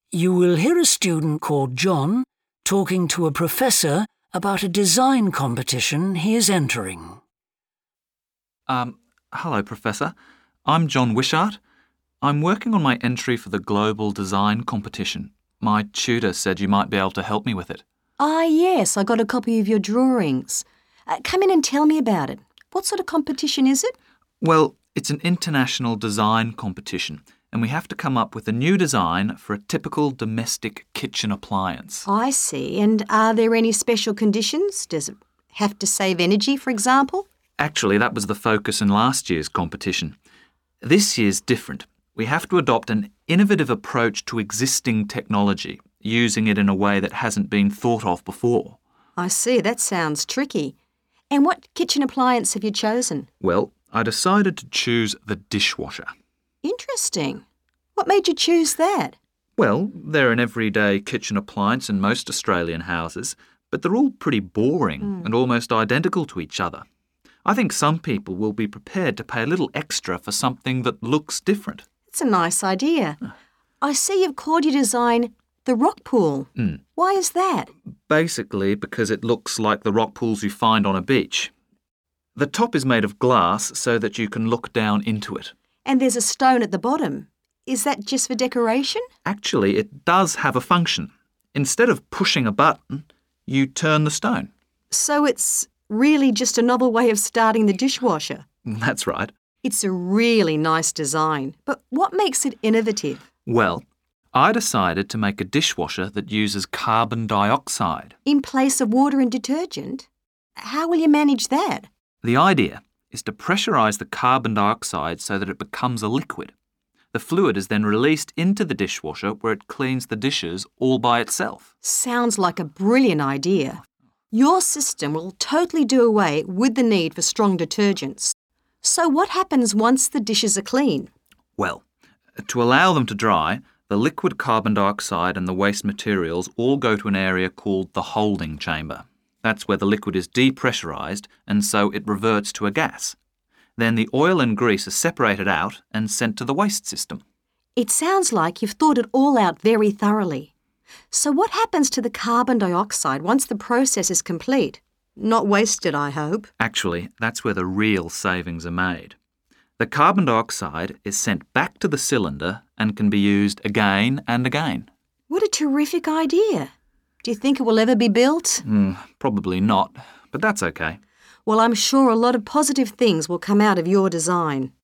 You will hear a student called John talking to a professor about a design competition he is entering. Hello, Professor. I'm John Wishart. I'm working on my entry for the Global Design Competition. My tutor said you might be able to help me with it. Ah, yes, I got a copy of your drawings. Come in and tell me about it. What sort of competition is it? Well, it's an international design competition, and we have to come up with a new design for a typical domestic kitchen appliance. I see. And are there any special conditions? Does it have to save energy, for example? Actually, that was the focus in last year's competition. This year's different. We have to adopt an innovative approach to existing technology, using it in a way that hasn't been thought of before. I see. That sounds tricky. And what kitchen appliance have you chosen? Well, I decided to choose the dishwasher. Interesting. What made you choose that? Well, they're an everyday kitchen appliance in most Australian houses, but they're all pretty boring and almost identical to each other. I think some people will be prepared to pay a little extra for something that looks different. It's a nice idea. I see you've called your design the rock pool. Why is that? Basically because it looks like the rock pools you find on a beach. The top is made of glass so that you can look down into it. And there's a stone at the bottom. Is that just for decoration? Actually, it does have a function. Instead of pushing a button, you turn the stone. So it's really just a novel way of starting the dishwasher. That's right. It's a really nice design, but what makes it innovative? Well, I decided to make a dishwasher that uses carbon dioxide. In place of water and detergent? How will you manage that? The idea is to pressurise the carbon dioxide so that it becomes a liquid. The fluid is then released into the dishwasher where it cleans the dishes all by itself. Sounds like a brilliant idea. Your system will totally do away with the need for strong detergents. So what happens once the dishes are clean? Well, to allow them to dry, the liquid carbon dioxide and the waste materials all go to an area called the holding chamber. That's where the liquid is depressurised and so it reverts to a gas. Then the oil and grease are separated out and sent to the waste system. It sounds like you've thought it all out very thoroughly. So what happens to the carbon dioxide once the process is complete? Not wasted, I hope. Actually, that's where the real savings are made. The carbon dioxide is sent back to the cylinder and can be used again and again. What a terrific idea. Do you think it will ever be built? Probably not, but that's okay. Well, I'm sure a lot of positive things will come out of your design.